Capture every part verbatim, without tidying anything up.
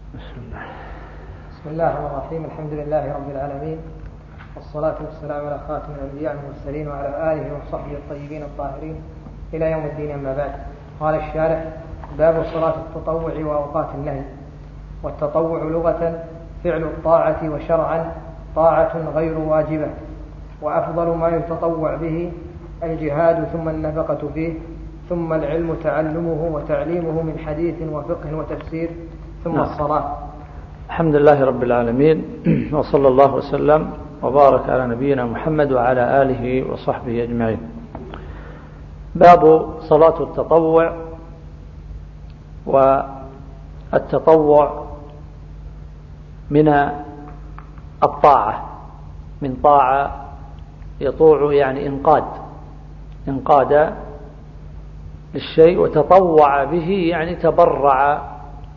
بسم الله. بسم الله الرحمن الرحيم. الحمد لله رب العالمين، والصلاة والسلام على خاتم الأنبياء والمرسلين وعلى آله وصحبه الطيبين الطاهرين إلى يوم الدين. أما بعد، قال الشارح: باب صلاة التطوع وأوقات النهي. والتطوع لغة فعل الطاعة، وشرعا طاعة غير واجبة، وأفضل ما يتطوع به الجهاد، ثم النفقة فيه، ثم العلم تعلمه وتعليمه من حديث وفقه وتفسير، ثم نعم. الصلاة. الحمد لله رب العالمين، وصلى الله وسلم وبارك على نبينا محمد وعلى آله وصحبه أجمعين. باب صلاة التطوع. والتطوع من الطاعة، من طاعة يطوع يعني انقاد انقاد للشيء، وتطوع به يعني تبرع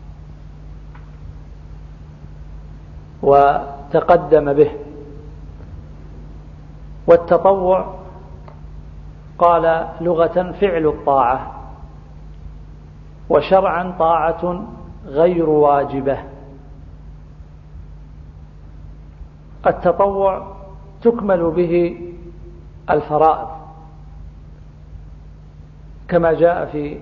وتقدم به. والتطوع قال لغة فعل الطاعة، وشرعا طاعة غير واجبة. التطوع تكمل به الفرائض، كما جاء في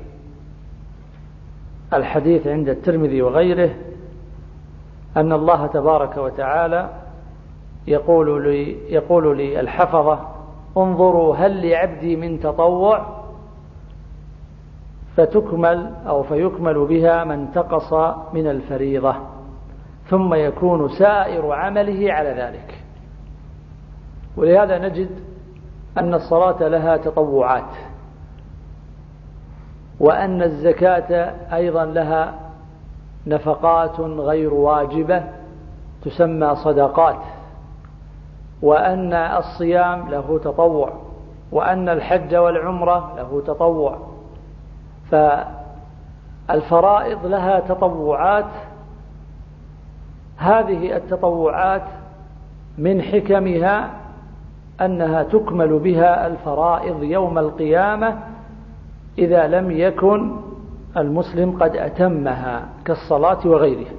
الحديث عند الترمذي وغيره أن الله تبارك وتعالى يقول لي يقول لي الحفظة: انظروا هل لعبدي من تطوع، فتكمل أو فيكمل بها ما انتقص من الفريضة، ثم يكون سائر عمله على ذلك. ولهذا نجد أن الصلاة لها تطوعات، وأن الزكاة أيضا لها نفقات غير واجبة تسمى صدقات، وأن الصيام له تطوع، وأن الحج والعمرة له تطوع. فالفرائض لها تطوعات. هذه التطوعات من حكمها أنها تكمل بها الفرائض يوم القيامة إذا لم يكن المسلم قد أتمها كالصلاة وغيرها.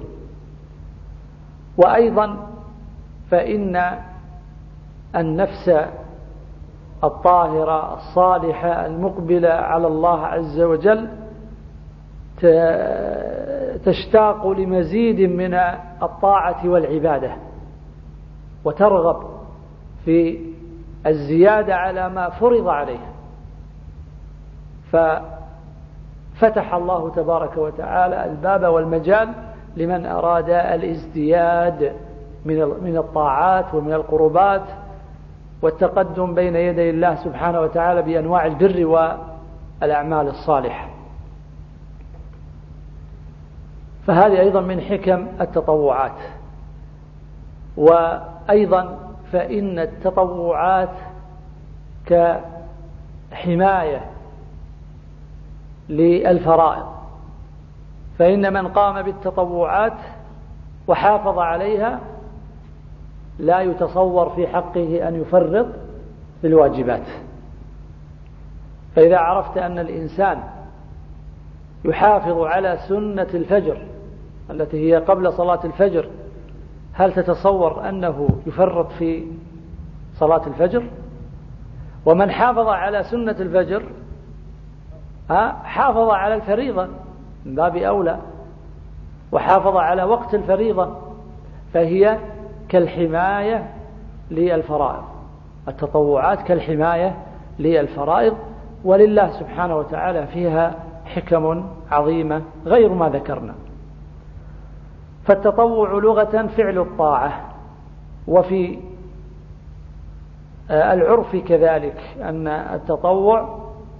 وأيضا فإن النفس الطاهرة الصالحة المقبلة على الله عز وجل تشتاق لمزيد من الطاعة والعبادة، وترغب في الزيادة على ما فرض عليها. ففتح الله تبارك وتعالى الباب والمجال لمن أراد الازدياد من الطاعات ومن القربات، والتقدم بين يدي الله سبحانه وتعالى بأنواع البر والأعمال الصالحة. فهذه أيضا من حكم التطوعات. وأيضا فإن التطوعات كحماية للفرائض، فإن من قام بالتطوعات وحافظ عليها لا يتصور في حقه أن يفرط في الواجبات. فإذا عرفت أن الإنسان يحافظ على سنة الفجر التي هي قبل صلاة الفجر، هل تتصور أنه يفرط في صلاة الفجر؟ ومن حافظ على سنة الفجر حافظ على الفريضة من باب أولى، وحافظ على وقت الفريضة، فهي كالحماية للفرائض. التطوعات كالحماية للفرائض، ولله سبحانه وتعالى فيها حكم عظيمة غير ما ذكرنا. فالتطوع لغة فعل الطاعة، وفي العرف كذلك أن التطوع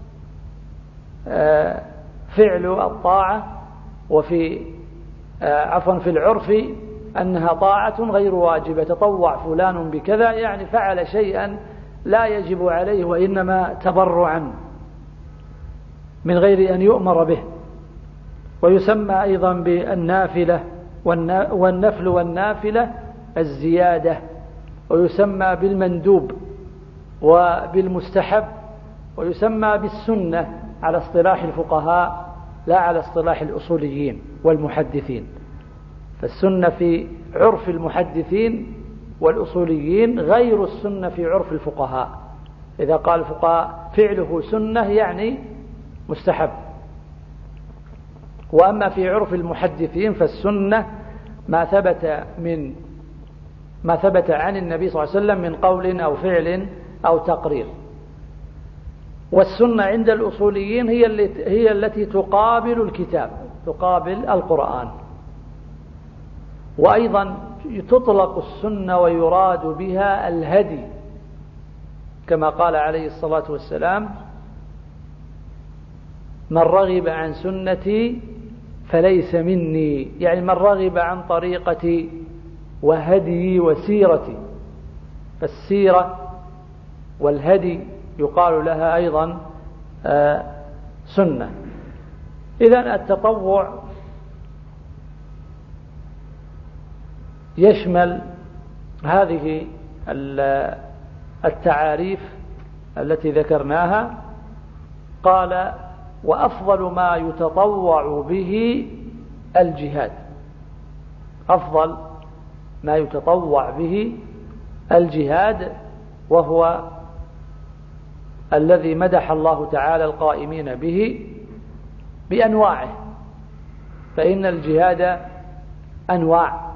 فعل الطاعة، وفي عفوا في العرف أنها طاعة غير واجبة. تطوع فلان بكذا يعني فعل شيئا لا يجب عليه، وإنما تبرعا من غير أن يؤمر به. ويسمى أيضا بالنافلة، والنفل والنافلة الزيادة، ويسمى بالمندوب وبالمستحب، ويسمى بالسنة على اصطلاح الفقهاء لا على اصطلاح الأصوليين والمحدثين. فالسنة في عرف المحدثين والأصوليين غير السنة في عرف الفقهاء. إذا قال الفقهاء فعله سنة يعني مستحب، وأما في عرف المحدثين فالسنة ما ثبت من ما ثبت عن النبي صلى الله عليه وسلم من قول أو فعل أو تقرير. والسنة عند الأصوليين هي التي هي التي تقابل الكتاب، تقابل القرآن. وأيضا تطلق السنة ويراد بها الهدي، كما قال عليه الصلاة والسلام: من رغب عن سنتي فليس مني، يعني من رغب عن طريقتي وهدي وسيرتي. فالسيرة والهدي يقال لها أيضا سنة. إذن التطوع يشمل هذه التعاريف التي ذكرناها. قال: وأفضل ما يتطوع به الجهاد. أفضل ما يتطوع به الجهاد، وهو الذي مدح الله تعالى القائمين به بأنواعه. فإن الجهاد أنواع: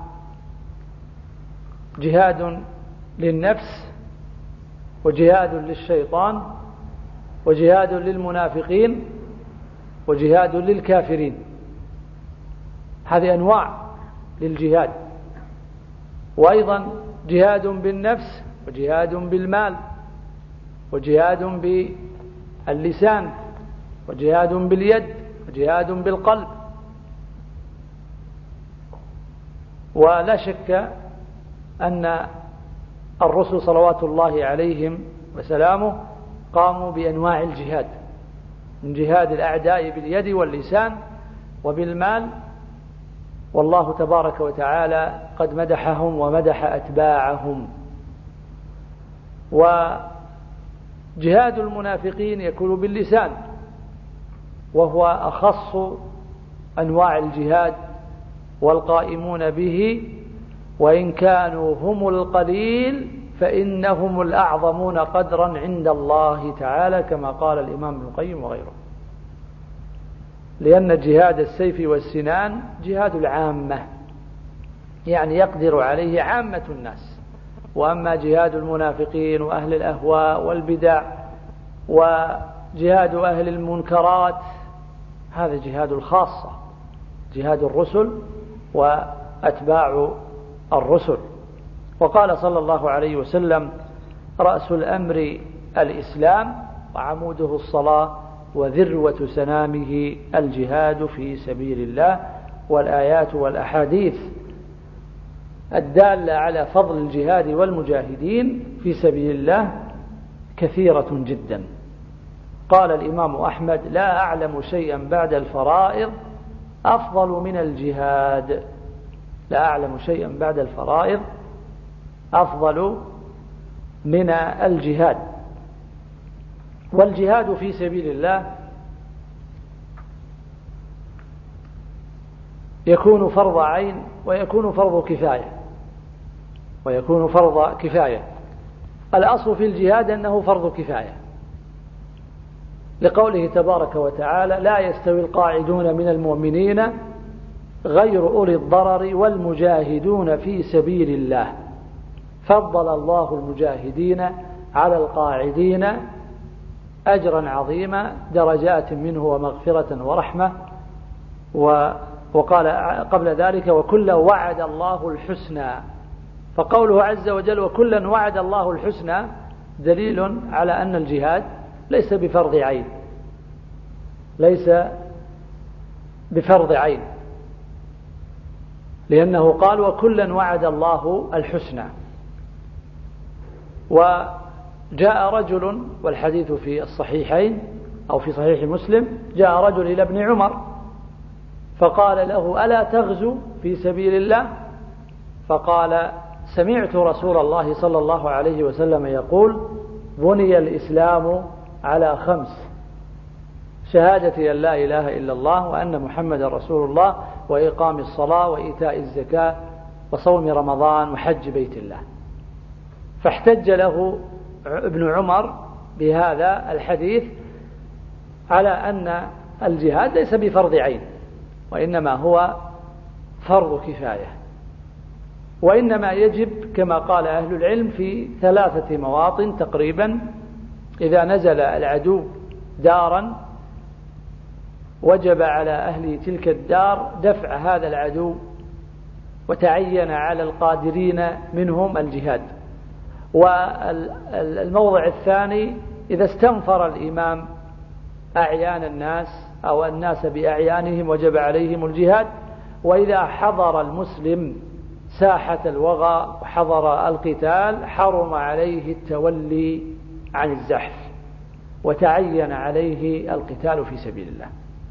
جهاد للنفس، وجهاد للشيطان، وجهاد للمنافقين، وجهاد للكافرين. هذه أنواع للجهاد. وأيضا جهاد بالنفس، وجهاد بالمال، وجهاد باللسان، وجهاد باليد، وجهاد بالقلب. ولا شك أن الرسل صلوات الله عليهم وسلامه قاموا بأنواع الجهاد، من جهاد الأعداء باليد واللسان وبالمال، والله تبارك وتعالى قد مدحهم ومدح أتباعهم. وجهاد المنافقين يكون باللسان، وهو أخص أنواع الجهاد، والقائمون به وإن كانوا هم القليل فإنهم الأعظمون قدرا عند الله تعالى، كما قال الإمام ابن القيم وغيره. لأن جهاد السيف والسنان جهاد العامة، يعني يقدر عليه عامة الناس. وأما جهاد المنافقين وأهل الأهواء والبدع وجهاد أهل المنكرات هذا جهاد الخاصة، جهاد الرسل وأتباع الرسل. وقال صلى الله عليه وسلم: رأس الأمر الإسلام، وعموده الصلاة، وذروة سنامه الجهاد في سبيل الله. والآيات والأحاديث الدالة على فضل الجهاد والمجاهدين في سبيل الله كثيرة جدا. قال الإمام أحمد: لا أعلم شيئا بعد الفرائض أفضل من الجهاد. لا أعلم شيئا بعد الفرائض أفضل من الجهاد. والجهاد في سبيل الله يكون فرض عين ويكون فرض كفاية ويكون فرض كفاية. الأصل في الجهاد أنه فرض كفاية، لقوله تبارك وتعالى: لا يستوي القاعدون من المؤمنين غير أولي الضرر والمجاهدون في سبيل الله. فضل الله المجاهدين على القاعدين أجرا عظيما، درجات منه ومغفرة ورحمة. وقال قبل ذلك: وكلا وعد الله الحسنى. فقوله عز وجل وكلا وعد الله الحسنى دليل على أن الجهاد ليس بفرض عين، ليس بفرض عين، لأنه قال وكلا وعد الله الحسنى. وجاء رجل، والحديث في الصحيحين أو في صحيح مسلم، جاء رجل إلى ابن عمر فقال له: ألا تغزو في سبيل الله؟ فقال: سمعت رسول الله صلى الله عليه وسلم يقول: بني الإسلام على خمس: شهادة أن لا إله إلا الله وأن محمد رسول الله وإقام الصلاة وإيتاء الزكاة وصوم رمضان وحج بيت الله. فاحتج له ابن عمر بهذا الحديث على أن الجهاد ليس بفرض عين، وإنما هو فرض كفاية، وإنما يجب كما قال أهل العلم في ثلاثة مواطن تقريبا. إذا نزل العدو دارا وجب على أهل تلك الدار دفع هذا العدو، وتعين على القادرين منهم الجهاد. والموضع الثاني إذا استنفر الإمام أعيان الناس أو الناس بأعيانهم وجب عليهم الجهاد. وإذا حضر المسلم ساحة الوغى وحضر القتال حرم عليه التولي عن الزحف، وتعين عليه القتال في سبيل الله.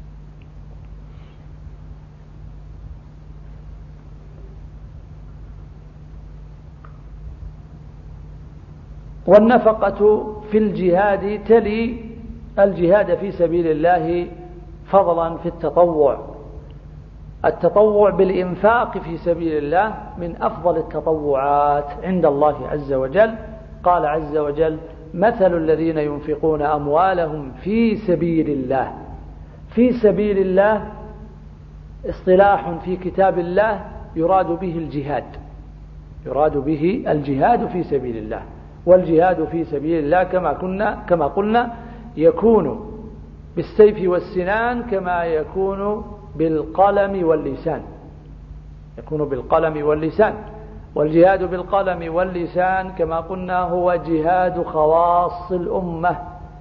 والنفقة في الجهاد تلي الجهاد في سبيل الله فضلا في التطوع. التطوع بالإنفاق في سبيل الله من أفضل التطوعات عند الله عز وجل. قال عز وجل: مثل الذين ينفقون أموالهم في سبيل الله. في سبيل الله اصطلاح في كتاب الله يراد به الجهاد، يراد به الجهاد في سبيل الله. والجهاد في سبيل الله كما كنا كما قلنا يكون بالسيف والسنان كما يكون بالقلم واللسان، يكون بالقلم واللسان. والجهاد بالقلم واللسان كما قلنا هو جهاد خواص الأمة،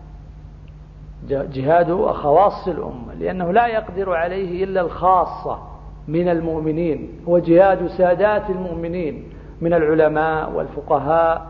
جهاد خواص الأمة، لأنه لا يقدر عليه إلا الخاصة من المؤمنين. هو جهاد سادات المؤمنين من العلماء والفقهاء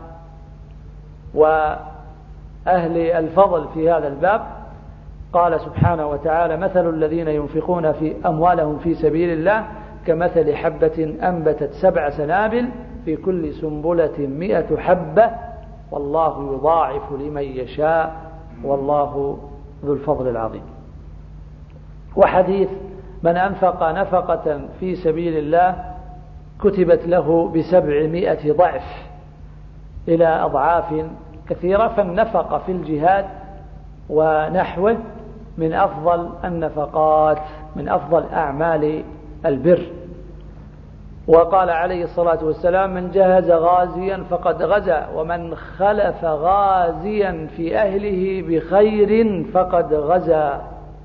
وأهل الفضل في هذا الباب. قال سبحانه وتعالى: مثل الذين ينفقون في أموالهم في سبيل الله كمثل حبة أنبتت سبع سنابل في كل سنبلة مئة حبة والله يضاعف لمن يشاء والله ذو الفضل العظيم. وحديث: من أنفق نفقة في سبيل الله كتبت له بسبعمائة ضعف إلى أضعاف كثيرة. فالنفقة في الجهاد ونحوه من أفضل النفقات، من أفضل أعمال البر. وقال عليه الصلاة والسلام: من جهز غازيا فقد غزا، ومن خلف غازيا في أهله بخير فقد غزا.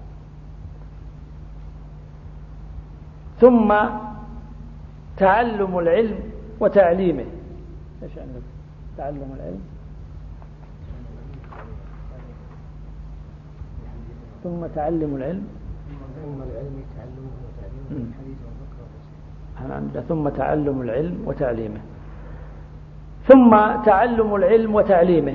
ثم تعلم العلم وتعليمه. ايش عندك؟ تعلم العلم ثم تعلم العلم ثم العلم تعلمه وتعليمه الحديث والفقه. ثم تعلم العلم وتعليمه ثم تعلم العلم وتعليمه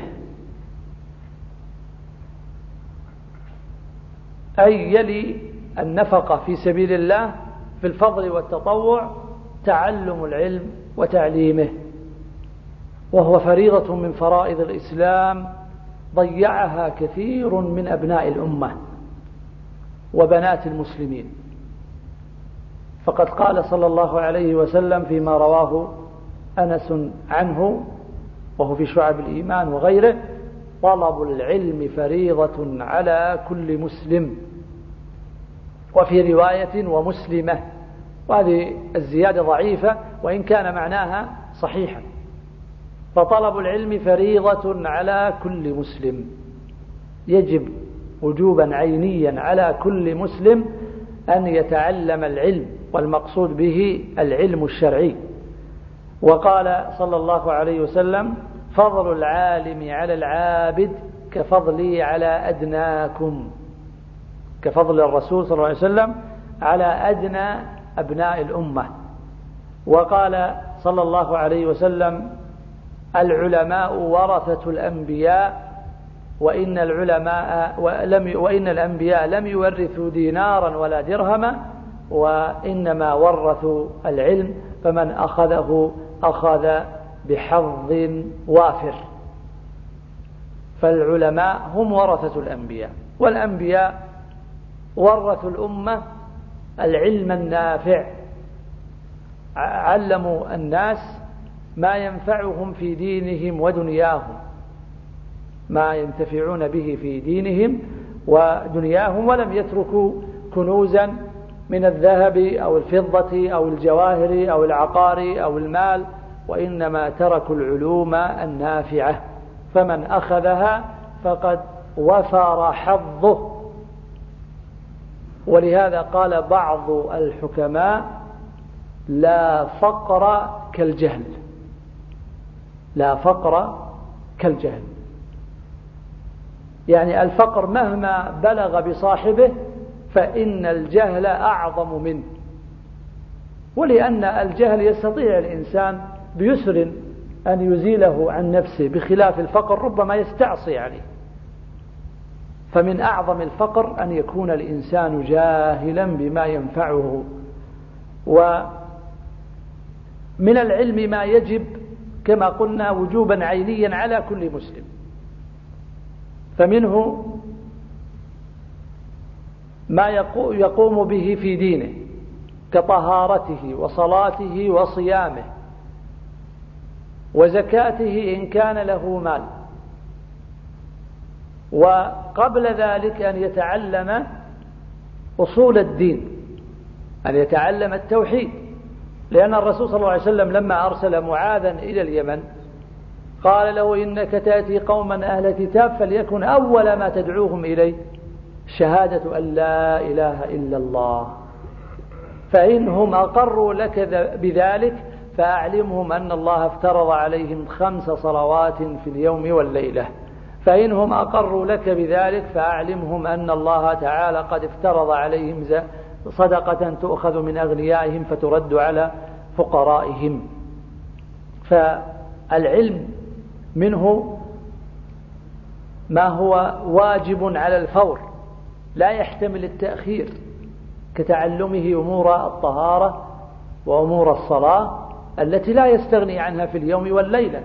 أي يلي النفقة في سبيل الله في الفضل والتطوع تعلم العلم وتعليمه، وهو فريضة من فرائض الإسلام ضيعها كثير من أبناء الأمة وبنات المسلمين. فقد قال صلى الله عليه وسلم فيما رواه أنس عنه وهو في شعب الإيمان وغيره: طلب العلم فريضة على كل مسلم. وفي رواية: ومسلمة. وهذه الزيادة ضعيفة وإن كان معناها صحيحا. فطلب العلم فريضة على كل مسلم، يجب وجوبا عينيا على كل مسلم أن يتعلم العلم، والمقصود به العلم الشرعي. وقال صلى الله عليه وسلم: فضل العالم على العابد كفضلي على أدناكم، كفضل الرسول صلى الله عليه وسلم على أدنى أبناء الأمة. وقال صلى الله عليه وسلم: العلماء ورثة الأنبياء، وإن العلماء ولم وإن الأنبياء لم يورثوا دينارا ولا درهما، وإنما ورثوا العلم، فمن أخذه أخذ بحظ وافر. فالعلماء هم ورثة الأنبياء، والأنبياء ورثوا الأمة العلم النافع، علموا الناس ما ينفعهم في دينهم ودنياهم، ما ينتفعون به في دينهم ودنياهم، ولم يتركوا كنوزا من الذهب أو الفضة أو الجواهر أو العقار أو المال، وإنما تركوا العلوم النافعة، فمن أخذها فقد وفر حظه. ولهذا قال بعض الحكماء: لا فقر كالجهل، لا فقر كالجهل، يعني الفقر مهما بلغ بصاحبه فإن الجهل أعظم منه، ولأن الجهل يستطيع الإنسان بيسر أن يزيله عن نفسه، بخلاف الفقر ربما يستعصي عليه. فمن أعظم الفقر أن يكون الإنسان جاهلا بما ينفعه. ومن العلم ما يجب كما قلنا وجوبا عينيا على كل مسلم، فمنه ما يقوم به في دينه كطهارته وصلاته وصيامه وزكاته إن كان له مال، وقبل ذلك أن يتعلم أصول الدين، أن يتعلم التوحيد، لأن الرسول صلى الله عليه وسلم لما أرسل معاذا إلى اليمن قال له: إنك تأتي قوما أهل كتاب فليكن أول ما تدعوهم إليه شهادة أن لا إله إلا الله، فإنهم أقروا لك بذلك فأعلمهم أن الله افترض عليهم خمس صلوات في اليوم والليلة، فإنهم أقروا لك بذلك فأعلمهم أن الله تعالى قد افترض عليهم صدقة تؤخذ من أغنيائهم فترد على فقرائهم. فالعلم منه ما هو واجب على الفور لا يحتمل التأخير، كتعلمه أمور الطهارة وأمور الصلاة التي لا يستغني عنها في اليوم والليلة،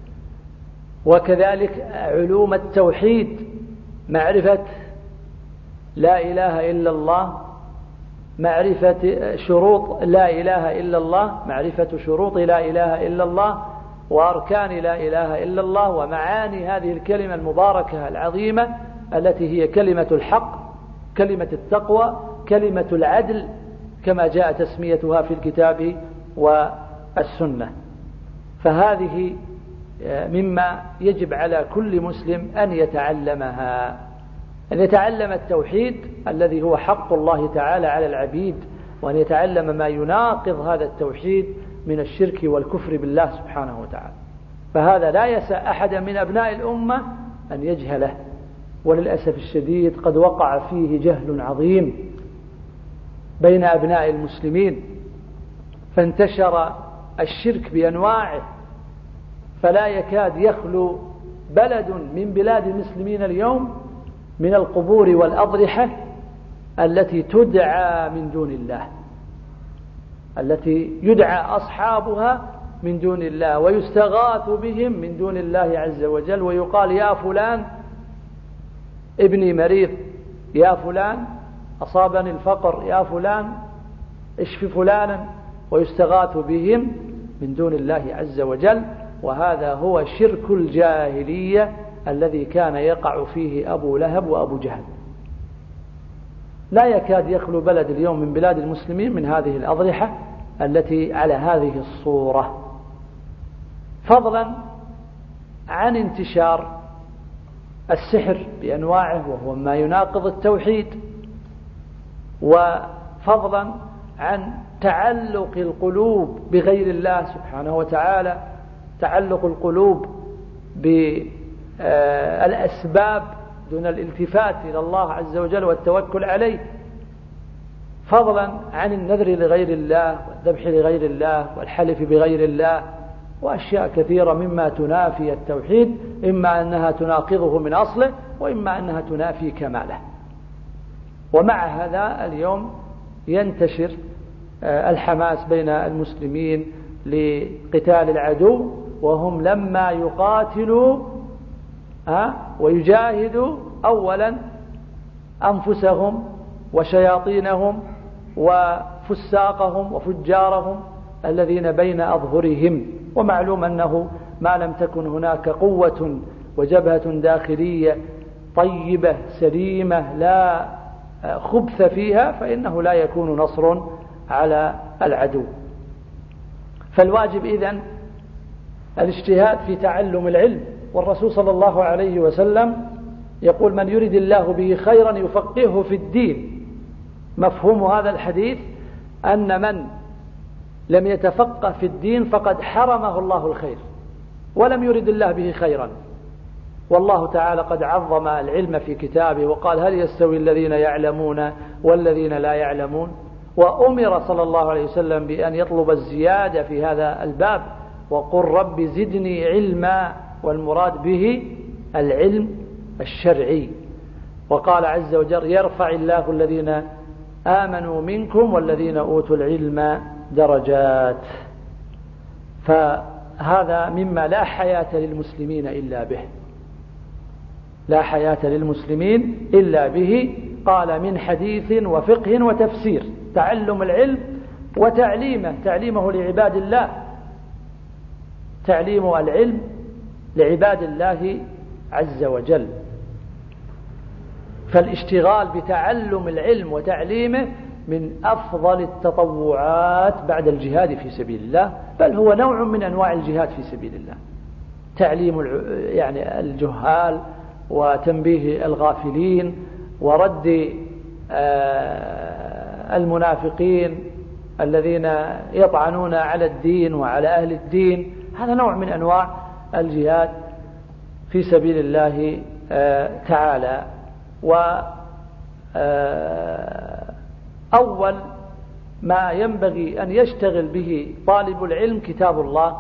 وكذلك علوم التوحيد، معرفة لا إله إلا الله، معرفة شروط لا إله إلا الله، معرفة شروط لا إله إلا الله وأركان لا إله إلا الله ومعاني هذه الكلمة المباركة العظيمة التي هي كلمة الحق، كلمة التقوى، كلمة العدل، كما جاء تسميتها في الكتاب والسنة. فهذه مما يجب على كل مسلم أن يتعلمها، أن يتعلم التوحيد الذي هو حق الله تعالى على العبيد، وأن يتعلم ما يناقض هذا التوحيد من الشرك والكفر بالله سبحانه وتعالى. فهذا لا يسع أحدا من أبناء الأمة أن يجهله، وللأسف الشديد قد وقع فيه جهل عظيم بين أبناء المسلمين، فانتشر الشرك بأنواعه، فلا يكاد يخلو بلد من بلاد المسلمين اليوم من القبور والأضرحة التي تدعى من دون الله، التي يدعى أصحابها من دون الله ويستغاث بهم من دون الله عز وجل، ويقال: يا فلان ابني مريض، يا فلان أصابني الفقر، يا فلان اشف فلانا، ويستغاث بهم من دون الله عز وجل. وهذا هو شرك الجاهلية الذي كان يقع فيه أبو لهب وأبو جهل. لا يكاد يخلو بلد اليوم من بلاد المسلمين من هذه الأضرحة التي على هذه الصورة، فضلا عن انتشار السحر بأنواعه وهو ما يناقض التوحيد، وفضلا عن تعلق القلوب بغير الله سبحانه وتعالى، تعلق القلوب بالأسباب دون الالتفات إلى الله عز وجل والتوكل عليه، فضلا عن النذر لغير الله والذبح لغير الله والحلف بغير الله، وأشياء كثيرة مما تنافي التوحيد، إما أنها تناقضه من أصله وإما أنها تنافي كماله. ومع هذا اليوم ينتشر الحماس بين المسلمين لقتال العدو، وهم لما يقاتلوا ويجاهدوا أولا أنفسهم وشياطينهم وفساقهم وفجارهم الذين بين أظهرهم. ومعلوم أنه ما لم تكن هناك قوة وجبهة داخلية طيبة سليمة لا خبث فيها فإنه لا يكون نصر على العدو. فالواجب إذن الاجتهاد في تعلم العلم، والرسول صلى الله عليه وسلم يقول: من يريد الله به خيرا يفقهه في الدين. مفهوم هذا الحديث أن من لم يتفقه في الدين فقد حرمه الله الخير ولم يرد الله به خيرا. والله تعالى قد عظم العلم في كتابه وقال: هل يستوي الذين يعلمون والذين لا يعلمون؟ وأمر صلى الله عليه وسلم بأن يطلب الزيادة في هذا الباب، وقل رب زدني علما، والمراد به العلم الشرعي. وقال عز وجل: يرفع الله الذين آمنوا منكم والذين أوتوا العلم درجات. فهذا مما لا حياة للمسلمين إلا به، لا حياة للمسلمين إلا به. قال: من حديث وفقه وتفسير، تعلم العلم وتعليمه، تعليمه لعباد الله، تعليم العلم لعباد الله عز وجل. فالاشتغال بتعلم العلم وتعليمه من أفضل التطوعات بعد الجهاد في سبيل الله، بل هو نوع من أنواع الجهاد في سبيل الله. تعليم يعني الجهال وتنبيه الغافلين ورد المنافقين الذين يطعنون على الدين وعلى أهل الدين، هذا نوع من أنواع الجهاد في سبيل الله تعالى. وأول ما ينبغي أن يشتغل به طالب العلم كتاب الله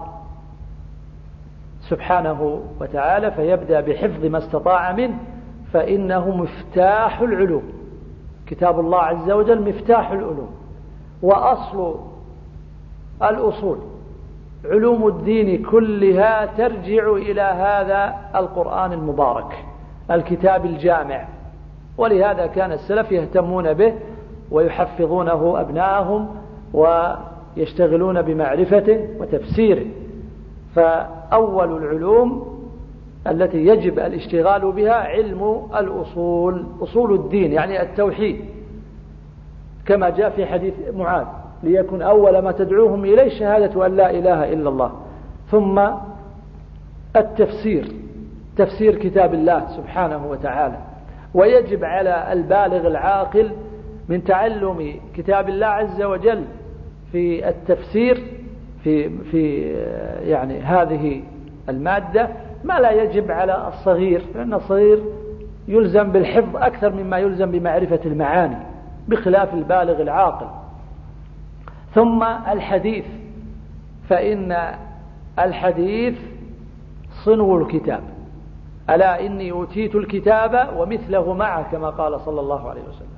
سبحانه وتعالى، فيبدأ بحفظ ما استطاع منه، فإنه مفتاح العلوم. كتاب الله عز وجل مفتاح العلوم وأصل الأصول. علوم الدين كلها ترجع إلى هذا القرآن المبارك الكتاب الجامع، ولهذا كان السلف يهتمون به ويحفظونه أبناءهم ويشتغلون بمعرفته وتفسيره. فأول العلوم التي يجب الاشتغال بها علم الأصول، أصول الدين يعني التوحيد، كما جاء في حديث معاذ: ليكن أول ما تدعوهم إليه شهادة أن لا إله إلا الله. ثم التفسير، تفسير كتاب الله سبحانه وتعالى. ويجب على البالغ العاقل من تعلم كتاب الله عز وجل في التفسير في في يعني هذه المادة ما لا يجب على الصغير، لأن الصغير يلزم بالحفظ أكثر مما يلزم بمعرفة المعاني بخلاف البالغ العاقل. ثم الحديث، فإن الحديث صنو الكتاب: ألا إني أوتيت الكتاب ومثله معه، كما قال صلى الله عليه وسلم.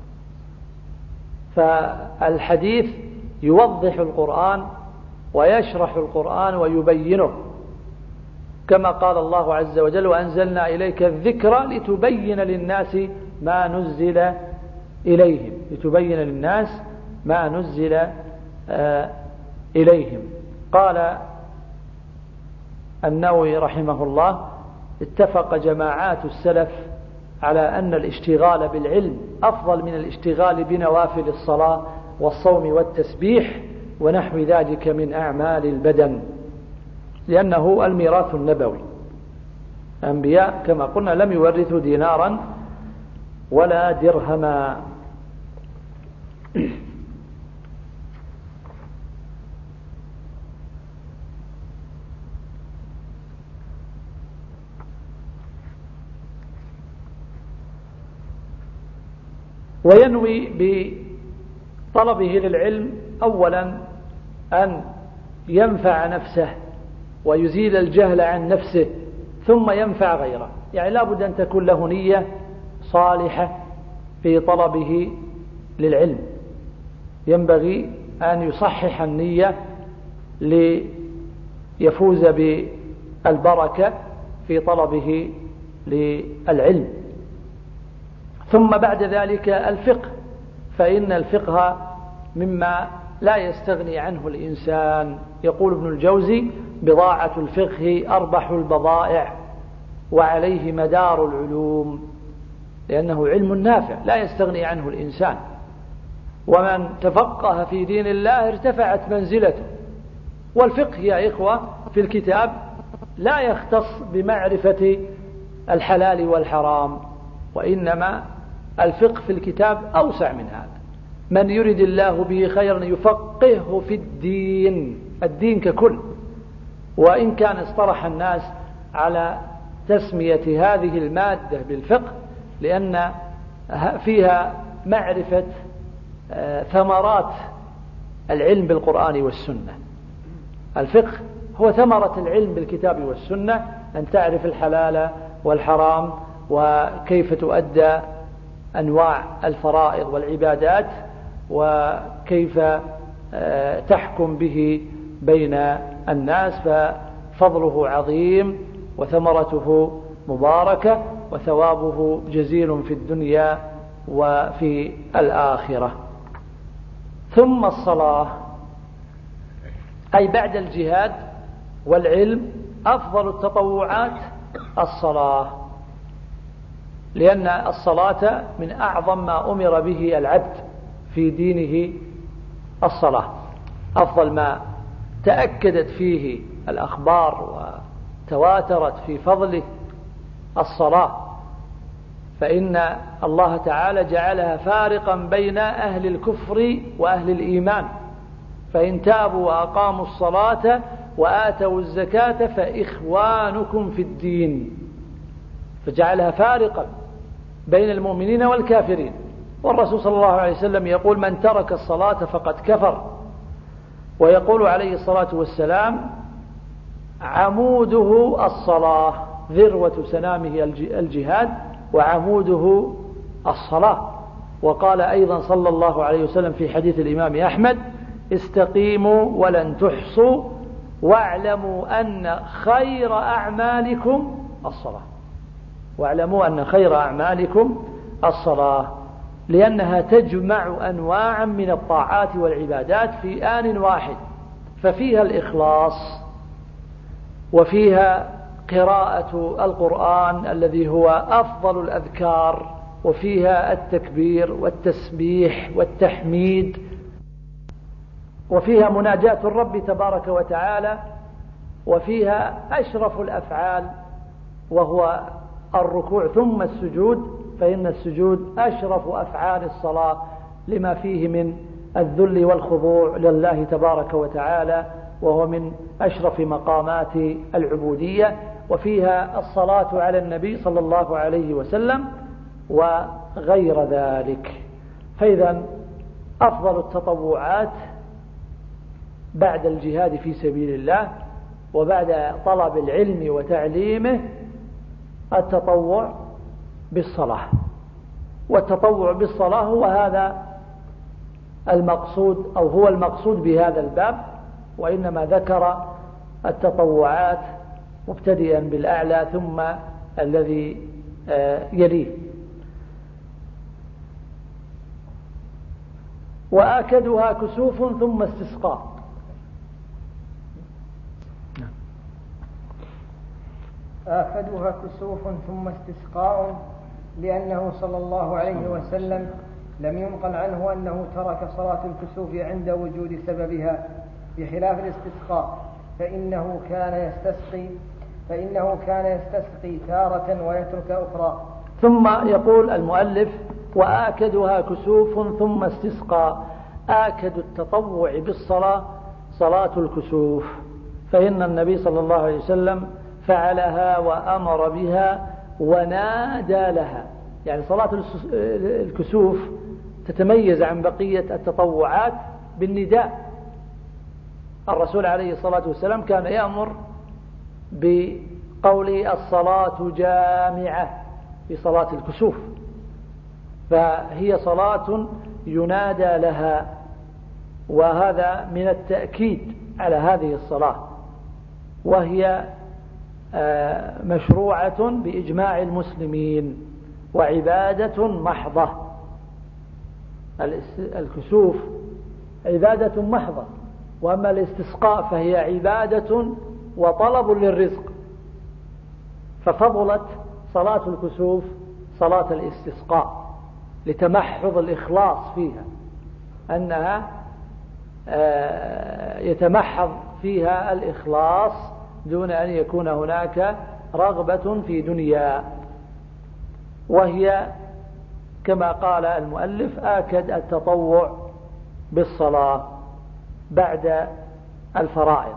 فالحديث يوضح القرآن ويشرح القرآن ويبينه، كما قال الله عز وجل: وأنزلنا إليك الذكر لتبين للناس ما نزل إليهم، لتبين للناس ما نزل آه إليهم. قال النووي رحمه الله: اتفق جماعات السلف على أن الاشتغال بالعلم أفضل من الاشتغال بنوافل الصلاة والصوم والتسبيح ونحو ذلك من أعمال البدن، لأنه الميراث النبوي. الأنبياء كما قلنا لم يورثوا دينارا ولا درهما. وينوي بطلبه للعلم أولا أن ينفع نفسه ويزيل الجهل عن نفسه، ثم ينفع غيره. يعني لا بد أن تكون له نية صالحة في طلبه للعلم، ينبغي أن يصحح النية ليفوز بالبركة في طلبه للعلم. ثم بعد ذلك الفقه، فإن الفقه مما لا يستغني عنه الإنسان. يقول ابن الجوزي: بضاعة الفقه أربح البضائع وعليه مدار العلوم، لأنه علم نافع لا يستغني عنه الإنسان، ومن تفقه في دين الله ارتفعت منزلته. والفقه يا إخوة في الكتاب لا يختص بمعرفة الحلال والحرام، وإنما الفقه في الكتاب أوسع من هذا. من يرد الله به خيرا يفقهه في الدين، الدين ككل. وإن كان اصطلح الناس على تسمية هذه المادة بالفقه لأن فيها معرفة ثمرات العلم بالقرآن والسنة. الفقه هو ثمرة العلم بالكتاب والسنة، أن تعرف الحلال والحرام وكيف تؤدى أنواع الفرائض والعبادات وكيف تحكم به بين الناس، ففضله عظيم وثمرته مباركة وثوابه جزيل في الدنيا وفي الآخرة. ثم الصلاة، أي بعد الجهاد والعلم أفضل التطوعات الصلاة، لأن الصلاة من أعظم ما أمر به العبد في دينه. الصلاة أفضل ما تأكدت فيه الأخبار وتواترت في فضله الصلاة، فإن الله تعالى جعلها فارقا بين أهل الكفر وأهل الإيمان، فإن تابوا وأقاموا الصلاة وآتوا الزكاة فإخوانكم في الدين، فجعلها فارقا بين المؤمنين والكافرين. والرسول صلى الله عليه وسلم يقول: من ترك الصلاة فقد كفر. ويقول عليه الصلاة والسلام: عموده الصلاة، ذروة سنامه الجهاد وعموده الصلاة. وقال أيضا صلى الله عليه وسلم في حديث الإمام أحمد: استقيموا ولن تحصوا واعلموا أن خير أعمالكم الصلاة. واعلموا أن خير أعمالكم الصلاة، لأنها تجمع أنواعا من الطاعات والعبادات في آن واحد، ففيها الإخلاص وفيها قراءة القرآن الذي هو أفضل الأذكار، وفيها التكبير والتسبيح والتحميد، وفيها مناجاة الرب تبارك وتعالى، وفيها أشرف الأفعال وهو الركوع ثم السجود، فإن السجود أشرف أفعال الصلاة لما فيه من الذل والخضوع لله تبارك وتعالى، وهو من أشرف مقامات العبودية. وفيها الصلاة على النبي صلى الله عليه وسلم وغير ذلك. فإذا أفضل التطوعات بعد الجهاد في سبيل الله وبعد طلب العلم وتعليمه التطوع بالصلاة. والتطوع بالصلاة هو هذا المقصود، أو هو المقصود بهذا الباب، وإنما ذكر التطوعات مبتدئا بالأعلى ثم الذي يليه. وآكدها كسوف ثم استسقاء. آكدها كسوف ثم استسقاء، لأنه صلى الله عليه وسلم لم ينقل عنه أنه ترك صلاة الكسوف عند وجود سببها، بخلاف الاستسقاء فإنه كان يستسقي فإنه كان يستسقي تارة ويترك أخرى. ثم يقول المؤلف: وآكدها كسوف ثم استسقاء. آكد التطوع بالصلاة صلاة الكسوف، فإن النبي صلى الله عليه وسلم فعلها وأمر بها ونادى لها. يعني صلاة الكسوف تتميز عن بقية التطوعات بالنداء. الرسول عليه الصلاة والسلام كان يأمر بقول الصلاة جامعة في صلاة الكسوف، فهي صلاة ينادى لها، وهذا من التأكيد على هذه الصلاة، وهي مشروعة بإجماع المسلمين وعبادة محضة. الكسوف عبادة محضة، وأما الاستسقاء فهي عبادة وطلب للرزق، ففضلت صلاة الكسوف صلاة الاستسقاء لتمحض الإخلاص فيها، أنها يتمحض فيها الإخلاص دون أن يكون هناك رغبة في دنيا، وهي كما قال المؤلف آكد التطوع بالصلاة بعد الفرائض.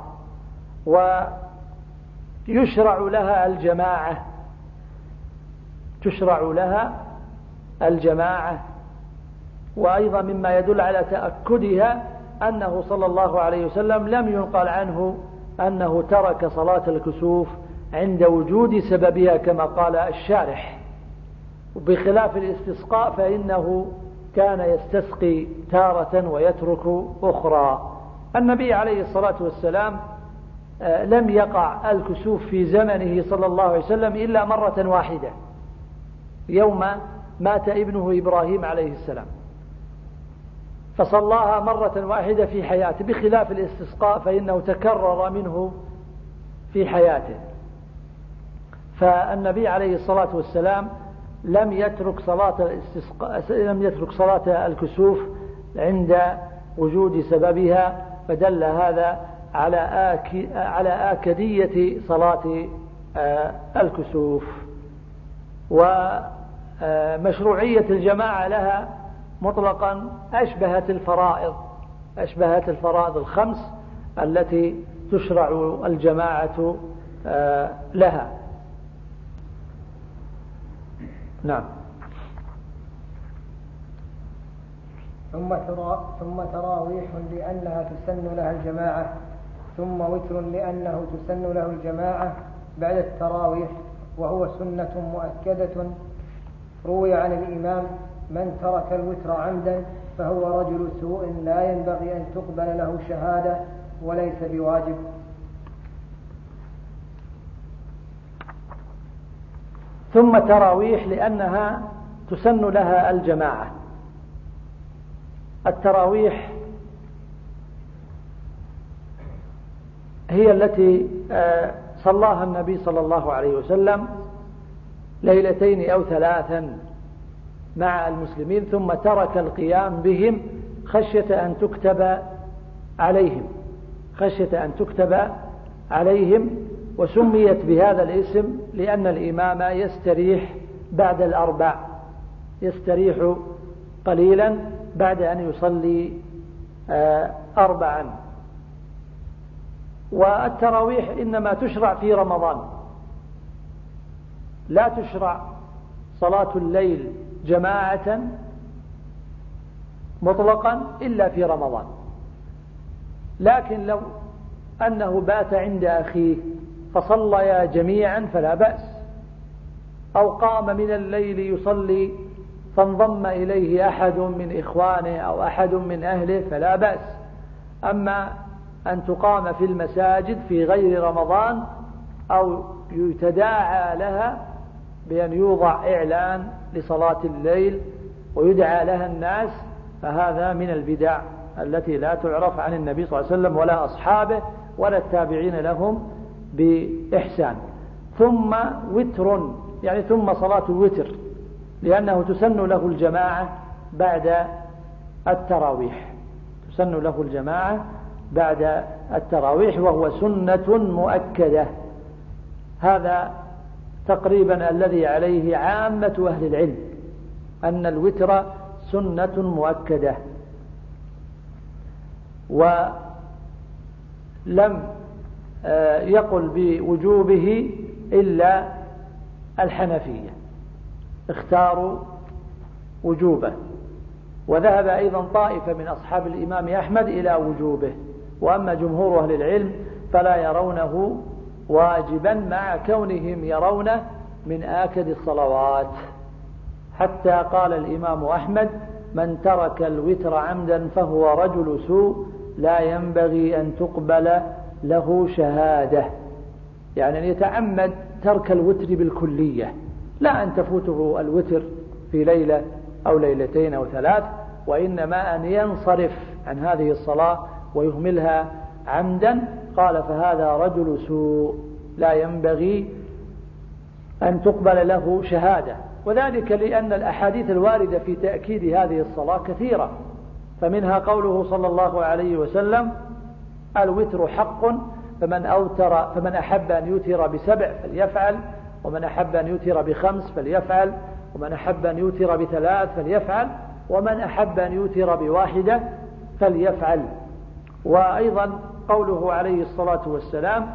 ويشرع لها الجماعة تشرع لها الجماعة وأيضا مما يدل على تأكدها أنه صلى الله عليه وسلم لم ينقل عنه أنه ترك صلاة الكسوف عند وجود سببها كما قال الشارح، بخلاف الاستسقاء فإنه كان يستسقي تارة ويترك أخرى. النبي عليه الصلاة والسلام لم يقع الكسوف في زمنه صلى الله عليه وسلم إلا مرة واحدة يوم مات ابنه إبراهيم عليه السلام، فصلاها مرة واحدة في حياته، بخلاف الاستسقاء فإنه تكرر منه في حياته. فالنبي عليه الصلاة والسلام لم يترك صلاة الاستسقاء لم يترك صلاة الكسوف عند وجود سببها، فدل هذا على آك على آكدية صلاة الكسوف. ومشروعية الجماعة لها مطلقا أشبهت الفرائض أشبهت الفرائض الخمس التي تشرع الجماعة لها. نعم. ثم ثم تراويح لأنها تسن لها الجماعة، ثم وتر لأنه تسن له الجماعة بعد التراويح، وهو سنة مؤكدة. روي عن الإمام: من ترك الوتر عمدا فهو رجل سوء لا ينبغي أن تقبل له شهادة وليس بواجب. ثم تراويح لأنها تسن لها الجماعة. التراويح هي التي صلاها النبي صلى الله عليه وسلم ليلتين أو ثلاثا مع المسلمين، ثم ترك القيام بهم خشية أن تكتب عليهم خشية أن تكتب عليهم وسميت بهذا الاسم لأن الإمام يستريح بعد الأربع يستريح قليلا بعد أن يصلي أربعا. والتراويح إنما تشرع في رمضان، لا تشرع صلاة الليل جماعة مطلقا إلا في رمضان. لكن لو أنه بات عند أخيه فصليا جميعا فلا بأس، أو قام من الليل يصلي فانضم إليه أحد من إخوانه أو أحد من أهله فلا بأس. أما أن تقام في المساجد في غير رمضان أو يتداعى لها بأن يوضع إعلان لصلاة الليل ويدعى لها الناس، فهذا من البدع التي لا تعرف عن النبي صلى الله عليه وسلم ولا أصحابه ولا التابعين لهم بإحسان. ثم وتر يعني ثم صلاة الوتر لأنه تسن له الجماعة بعد التراويح تسن له الجماعة بعد التراويح وهو سنة مؤكدة. هذا تقريبا الذي عليه عامة أهل العلم، أن الوتر سنة مؤكدة. ولم يقل بوجوبه إلا الحنفية، اختاروا وجوبه، وذهب أيضا طائفة من أصحاب الإمام أحمد إلى وجوبه، وأما جمهور أهل العلم فلا يرونه واجبا مع كونهم يرونه من آكد الصلوات، حتى قال الإمام أحمد: من ترك الوتر عمدا فهو رجل سوء لا ينبغي أن تقبل له شهادة، يعني أن يتعمد ترك الوتر بالكلية، لا أن تفوته الوتر في ليلة أو ليلتين أو ثلاث، وإنما أن ينصرف عن هذه الصلاة ويهملها عمدا، قال فهذا رجل سوء لا ينبغي أن تقبل له شهادة. وذلك لأن الأحاديث الواردة في تأكيد هذه الصلاة كثيرة، فمنها قوله صلى الله عليه وسلم الوتر حق، فمن أوتر فمن أحب أن يوتر بسبع فليفعل، ومن أحب أن يوتر بخمس فليفعل، ومن أحب أن يوتر بثلاث فليفعل، ومن أحب أن يوتر بواحدة فليفعل. وأيضا قوله عليه الصلاة والسلام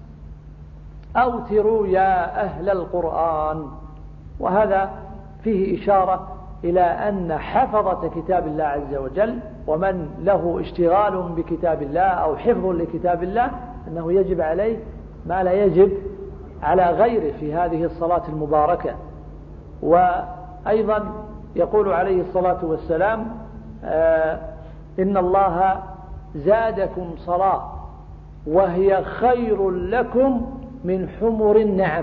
أوتروا يا أهل القرآن، وهذا فيه إشارة إلى أن حفظة كتاب الله عز وجل ومن له اشتغال بكتاب الله أو حفظ لكتاب الله أنه يجب عليه ما لا يجب على غيره في هذه الصلاة المباركة. وأيضا يقول عليه الصلاة والسلام آه إن الله زادكم صلاة وهي خير لكم من حمر النعم.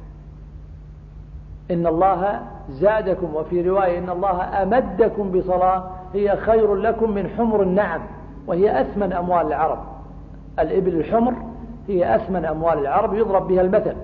إن الله زادكم، وفي رواية إن الله أمدكم بصلاة هي خير لكم من حمر النعم، وهي أثمن أموال العرب. الإبل الحمر هي أثمن أموال العرب يضرب بها المثل.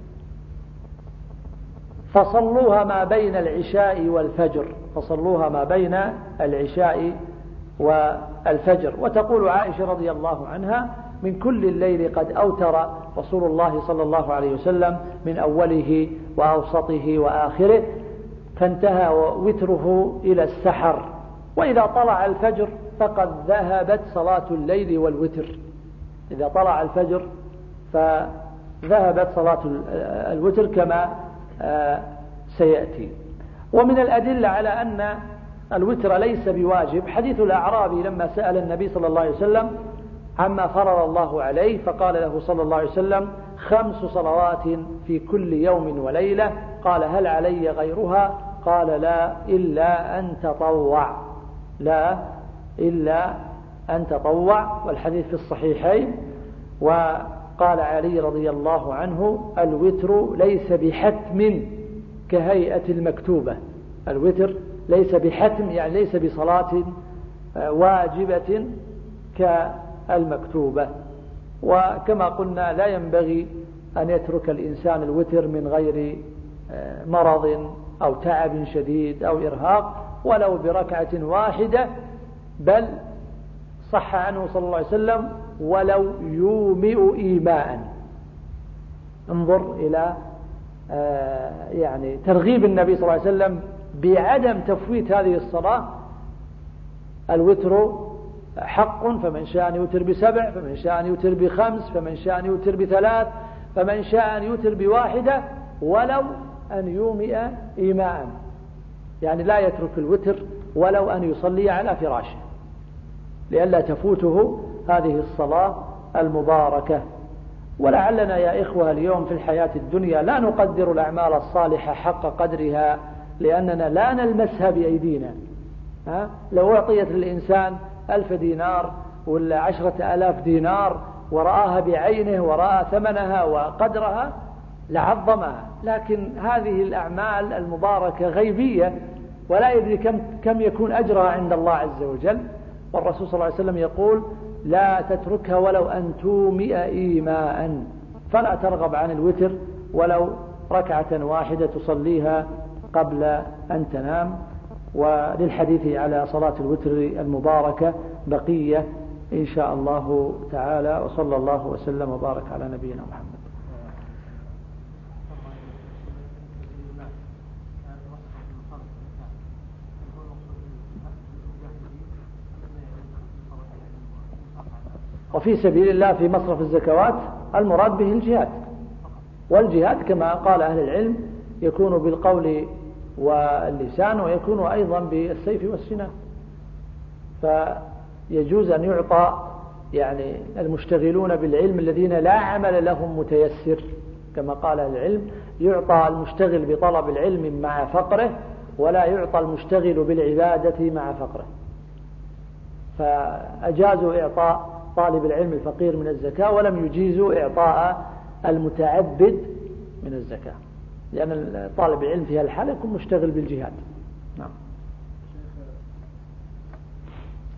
فصلوها ما بين العشاء والفجر، فصلوها ما بين العشاء والفجر. وتقول عائشة رضي الله عنها من كل الليل قد أوتر رسول الله صلى الله عليه وسلم من أوله وأوسطه وآخره، فانتهى وتره إلى السحر، وإذا طلع الفجر فقد ذهبت صلاة الليل والوتر. إذا طلع الفجر فذهبت صلاة الوتر كما سيأتي. ومن الأدلة على أن الوتر ليس بواجب حديث الأعرابي لما سأل النبي صلى الله عليه وسلم عما فرض الله عليه، فقال له صلى الله عليه وسلم خمس صلوات في كل يوم وليلة، قال هل علي غيرها؟ قال لا إلا أن تطوع، لا إلا أن تطوع. والحديث في الصحيحين. وقال علي رضي الله عنه الوتر ليس بحتم كهيئة المكتوبة، الوتر ليس بحتم يعني ليس بصلاة واجبة كالمكتوبة. وكما قلنا لا ينبغي أن يترك الإنسان الوتر من غير مرض أو تعب شديد أو إرهاق ولو بركعة واحدة، بل صح عنه صلى الله عليه وسلم ولو يومئ إيماء. انظر إلى يعني ترغيب النبي صلى الله عليه وسلم بعدم تفويت هذه الصلاة. الوتر حق، فمن شاء أن يوتر بسبع، فمن شاء أن يوتر بخمس، فمن شاء أن يوتر بثلاث، فمن شاء أن يوتر بواحدة ولو أن يومئ إيماء، يعني لا يترك الوتر ولو أن يصلي على فراشه لئلا تفوته هذه الصلاة المباركة. ولعلنا يا إخوة اليوم في الحياة الدنيا لا نقدر الأعمال الصالحة حق قدرها لأننا لا نلمسها بأيدينا. ها؟ لو أعطيت للإنسان ألف دينار ولا عشرة ألاف دينار ورآها بعينه ورأى ثمنها وقدرها لعظمها، لكن هذه الأعمال المباركة غيبية ولا يدري كم, كم يكون أجرها عند الله عز وجل. والرسول صلى الله عليه وسلم يقول لا تتركها ولو أن تومئ إيماء، فلا ترغب عن الوتر ولو ركعة واحدة تصليها قبل أن تنام. وللحديث على صلاة الوتر المباركة بقية إن شاء الله تعالى، وصلى الله وسلم وبارك على نبينا محمد. وفي سبيل الله في مصرف الزكوات المراد به الجهاد، والجهاد كما قال أهل العلم يكون بالقول واللسان ويكون أيضا بالسيف والسنان. فيجوز أن يعطى يعني المشتغلون بالعلم الذين لا عمل لهم متيسر كما قال أهل العلم، يعطى المشتغل بطلب العلم مع فقره ولا يعطى المشتغل بالعبادة مع فقره. فأجازوا إعطاء طالب العلم الفقير من الزكاة ولم يجيزوا إعطاء المتعبد من الزكاة، لأن طالب العلم في هالحالة يكون مشتغل بالجهاد. نعم.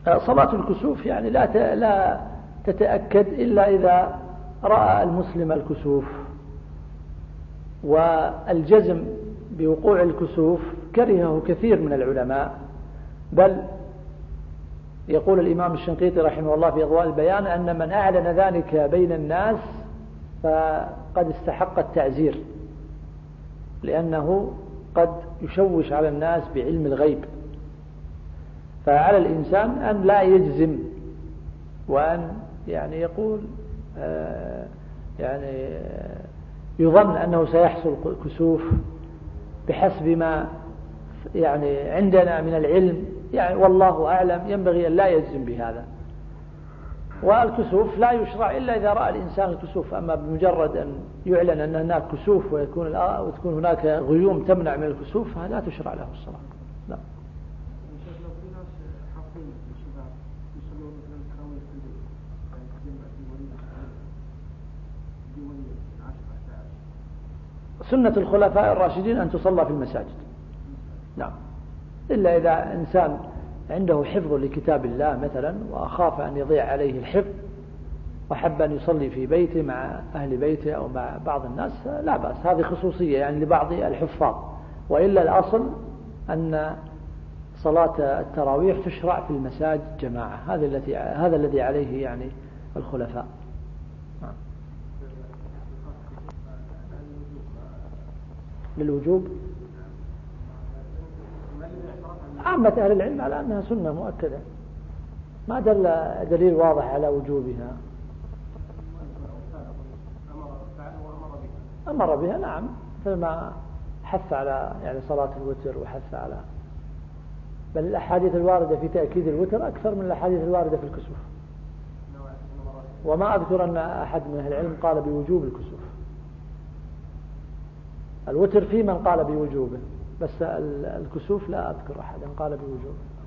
صلاة الكسوف يعني لا لا تتأكد إلا إذا رأى المسلم الكسوف، والجزم بوقوع الكسوف كرهه كثير من العلماء، بل يقول الإمام الشنقيطي رحمه الله في أضواء البيان أن من أعلن ذلك بين الناس فقد استحق التعزير، لأنه قد يشوش على الناس بعلم الغيب. فعلى الإنسان أن لا يجزم، وأن يعني يقول آه يعني يظن أنه سيحصل كسوف بحسب ما يعني عندنا من العلم، يعني والله أعلم، ينبغي أن لا يجزم بهذا. والكسوف لا يشرع إلا إذا رأى الإنسان الكسوف، أما بمجرد أن يعلن أن هناك كسوف ويكون وتكون هناك غيوم تمنع من الكسوف لا تشرع له الصلاة. لا. سنة الخلفاء الراشدين أن تصلى في المساجد، نعم، إلا إذا إنسان عنده حفظ لكتاب الله مثلا وأخاف أن يضيع عليه الحفظ وحب أن يصلي في بيته مع أهل بيته أو مع بعض الناس لا بأس، هذه خصوصية يعني لبعض الحفاظ، وإلا الأصل أن صلاة التراويح تشرع في المساجد جماعة، هذا الذي هذا الذي عليه يعني الخلفاء. للوجوب عامة أهل العلم على أنها سنة مؤكدة، ما دل دليل واضح على وجوبها. أمر بها نعم، فيما حث على يعني صلاة الوتر وحث على، بل الأحاديث الواردة في تأكيد الوتر أكثر من الأحاديث الواردة في الكسوف، وما أذكر أن أحد من أهل العلم قال بوجوب الكسوف. الوتر في من قال بوجوبه، بس الكسوف لا أذكر أحدا قال بوجوبه.